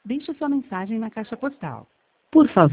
Deixe sua mensagem na caixa postal. Por favor,